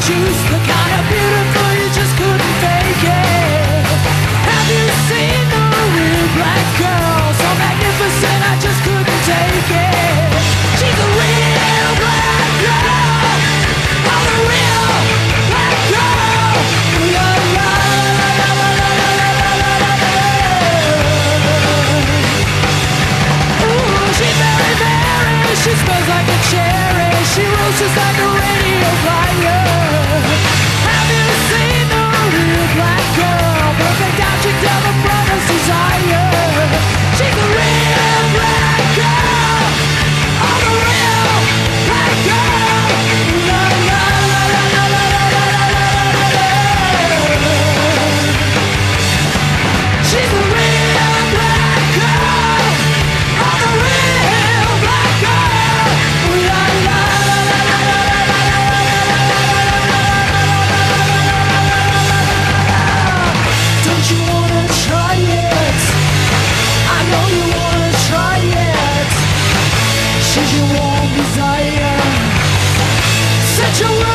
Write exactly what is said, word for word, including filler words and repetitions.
juice, the kind of beautiful you just couldn't fake it. Have you seen the real black girl? So magnificent I just couldn't take it. She's a real black girl. Oh, the real black girl. La, la, la, la, la, la, la, la, la, la, la. Ooh, she's very, very, she smells like a cherry. She rolls just like a radio flyer. Have you seen the real black girl? Perfect object of a brother's desire. She's a real black girl. Oh, the real black girl. La, la, la, la, la, la, la, la, la, la, la. She's a real black girl. Oh, the real black girl. La, la, la, la, la, la, la, la, la. Don't you wanna try it? I know you wanna try it. She's your warm desire. Set your